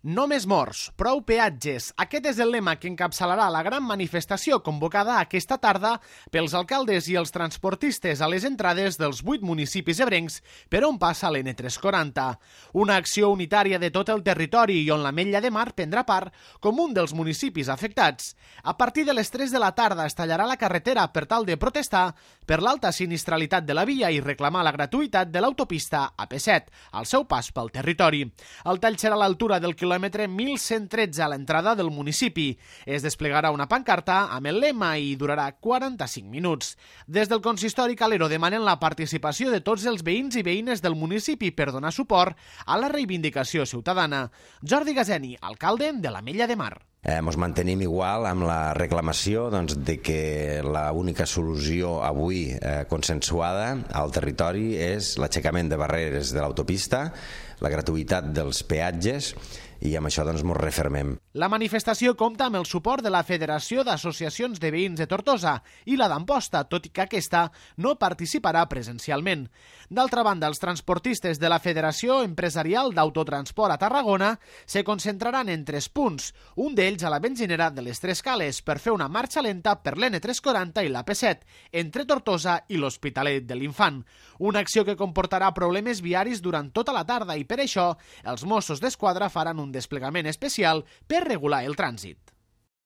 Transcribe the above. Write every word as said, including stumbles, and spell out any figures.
No més morts, prou peatges. Aquest és el lema que encapçalarà la gran manifestació convocada aquesta tarda pels alcaldes i els transportistes a les entrades dels vuit municipis ebrencs per on passa l'N tres cents quaranta. Una acció unitària de tot el territori i on l'Ametlla de Mar prendrà part com un dels municipis afectats. A partir de les tres de la tarda es tallarà la carretera per tal de protestar per l'alta sinistralitat de la via i reclamar la gratuïtat de l'autopista A P set al seu pas pel territori. El tall serà a l'altura del quilòmetre mil cent tretze a l'entrada del municipi. Es desplegarà una pancarta amb el lema i durarà quaranta-cinc minuts. Des del consistori Calero demanen la participació de tots els veïns i veïnes del municipi per donar suport a la reivindicació ciutadana. Jordi Gazeni, alcalde de l'Ametlla de Mar. Eh, ens mantenim igual amb la reclamació doncs, de que l'única solució avui eh, consensuada al territori és l'aixecament de barreres de l'autopista, la gratuïtat dels peatges, i amb això doncs ens refermem. La manifestació compta amb el suport de la Federació d'Associacions de Veïns de Tortosa i la d'Amposta, tot i que aquesta no participarà presencialment. D'altra banda, els transportistes de la Federació Empresarial d'Autotransport a Tarragona se concentraran en tres punts, un d'ells a la benzinera de les Tres Cales, per fer una marxa lenta per l'N tres cents quaranta i l'A P set, entre Tortosa i l'Hospitalet de l'Infant. Una acció que comportarà problemes viaris durant tota la tarda i per això els Mossos d'Esquadra faran un desplegament especial per regular el trànsit.